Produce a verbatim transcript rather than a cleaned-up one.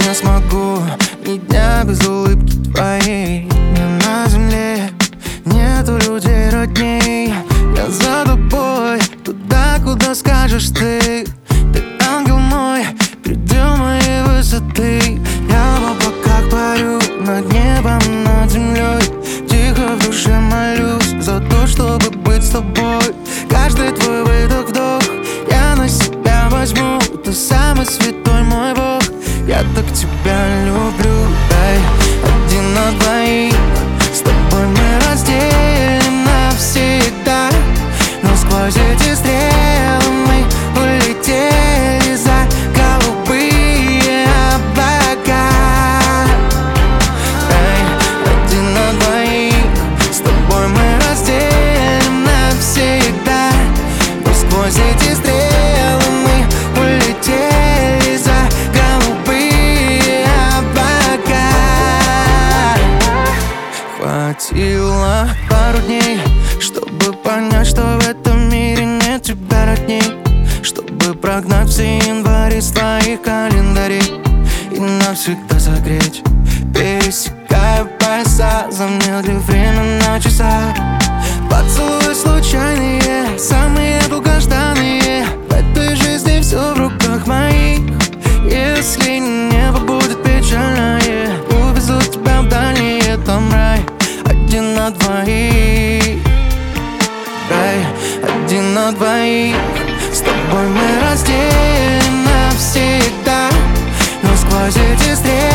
не смогу ни дня без улыбки твоей. Мне на земле нету людей родней. Я за тобой, туда, куда скажешь ты. Ты ангел мой, предел моей высоты. Я в облаках парю, над небом, над землей. Тихо в душе молюсь за то, чтобы быть с тобой. Каждый твой выдох, вдох я на себя возьму. Ты самый святой мой Бог, я так тебя люблю. Эй, один на двоих, с тобой мы разделим навсегда. Но сквозь эти стрелы мы улетели за голубые облака. Эй, один на двоих, с тобой мы разделим навсегда. Но сквозь эти стрелы мы улетели за голубые облака. Хватило пару дней, чтобы понять, что в этом мире нет тебя родней. Чтобы прогнать все январи с твоих календарей и навсегда согреть. Пересекая пояса, замедлив время на часах. Поцелуи случайные, самые долгожданные. В этой жизни все в руках моих. Если небо будет печальное, увезу тебя в дальние, там рай. Один на двоих, рай, один на двоих. С тобой мы разделим навсегда. Но сквозь эти стрелы